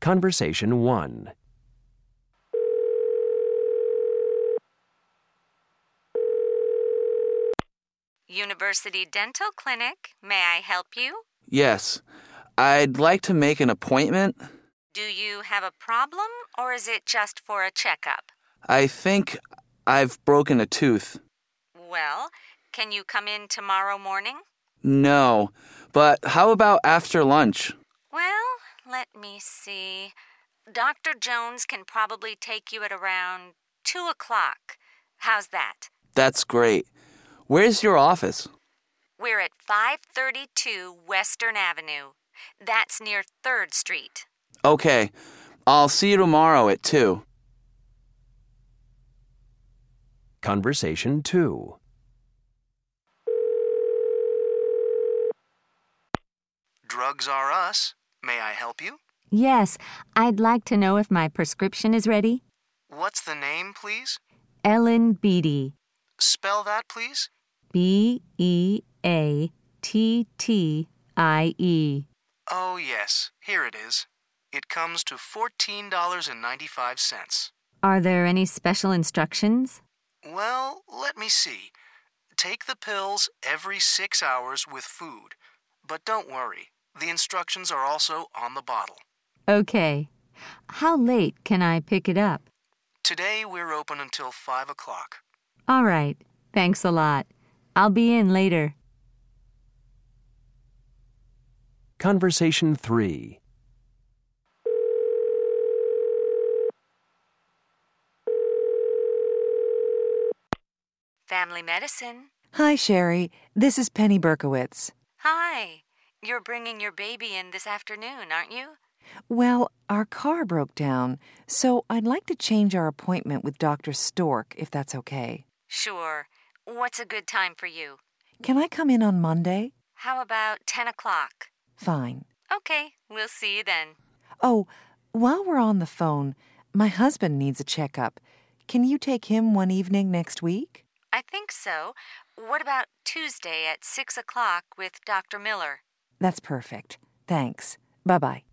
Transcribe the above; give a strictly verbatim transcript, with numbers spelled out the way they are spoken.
Conversation one. University Dental Clinic. May I help you? Yes. I'd like to make an appointment. Do you have a problem, or is it just for a checkup? I think I've broken a tooth. Well, can you come in tomorrow morning? No, but how about after lunch? Well, let me see. Doctor Jones can probably take you at around two o'clock. How's that? That's great. Where's your office? We're at five thirty-two Western Avenue. That's near third Street. Okay. I'll see you tomorrow at two. Conversation two. Drugs R Us. May I help you? Yes, I'd like to know if my prescription is ready. What's the name, please? Ellen Beatty. Spell that, please. B E A T T I E. Oh, yes. Here it is. It comes to fourteen dollars and ninety-five cents. Are there any special instructions? Well, let me see. Take the pills every six hours with food. But don't worry. The instructions are also on the bottle. Okay. How late can I pick it up? Today we're open until five o'clock. All right. Thanks a lot. I'll be in later. Conversation three. Family medicine. Hi, Sherry. This is Penny Berkowitz. Hi. You're bringing your baby in this afternoon, aren't you? Well, our car broke down, so I'd like to change our appointment with Doctor Stork, if that's okay. Sure. What's a good time for you? Can I come in on Monday? How about ten o'clock? Fine. Okay, we'll see you then. Oh, while we're on the phone, my husband needs a checkup. Can you take him one evening next week? I think so. What about Tuesday at six o'clock with Doctor Miller? That's perfect. Thanks. Bye-bye.